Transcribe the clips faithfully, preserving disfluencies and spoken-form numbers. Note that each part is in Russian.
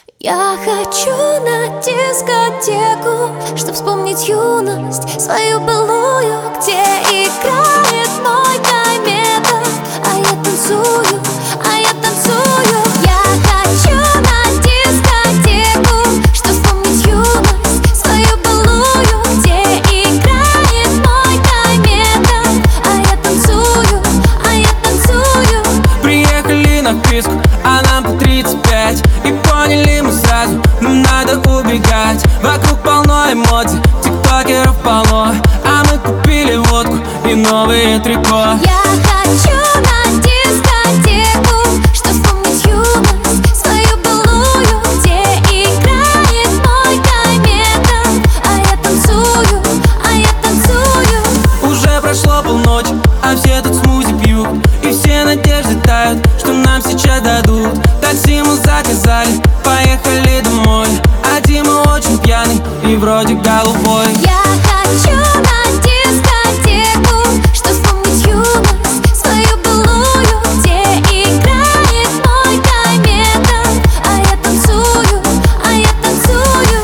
Я хочу на дискотеку, чтоб вспомнить юность свою былую, где играет мой Кометов, а я танцую, а я танцую. Я хочу на дискотеку, чтоб вспомнить юность свою былую, где играет мой Кометов, а я танцую, а я танцую. Приехали на вписку, а нам по тридцать пять, и поняли мы сразу, нам надо убегать. Вокруг полно эмоций, тиктокеров полно, а мы купили водку и новые трико. Я хочу на дискотеку, чтоб вспомнить юность свою былую, где играет мой Кометов, а я танцую, а я танцую. Уже прошло полночи, а все тут смузи пьют, и все надежды тают, что нам сейчас дадут. Такси мы заказали, поехали домой, а Дима очень пьяный и вроде голубой. Я хочу на дискотеку, чтоб вспомнить юность свою былую, где играет мой Кометов, а я танцую, а я танцую.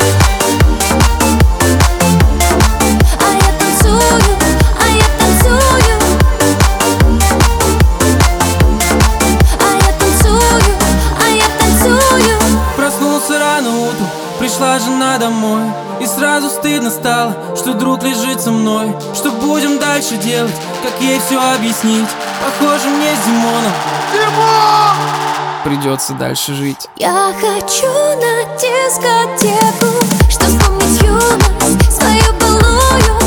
А я танцую, а я танцую. А я танцую, а я танцую. Проснулся рано утром, пришла жена домой, и сразу стыдно стало, что друг лежит со мной. Что будем дальше делать, как ей все объяснить? Похоже, мне с Димоном Димон! Придется дальше жить. Я хочу на дискотеку, чтоб вспомнить юность свою былую,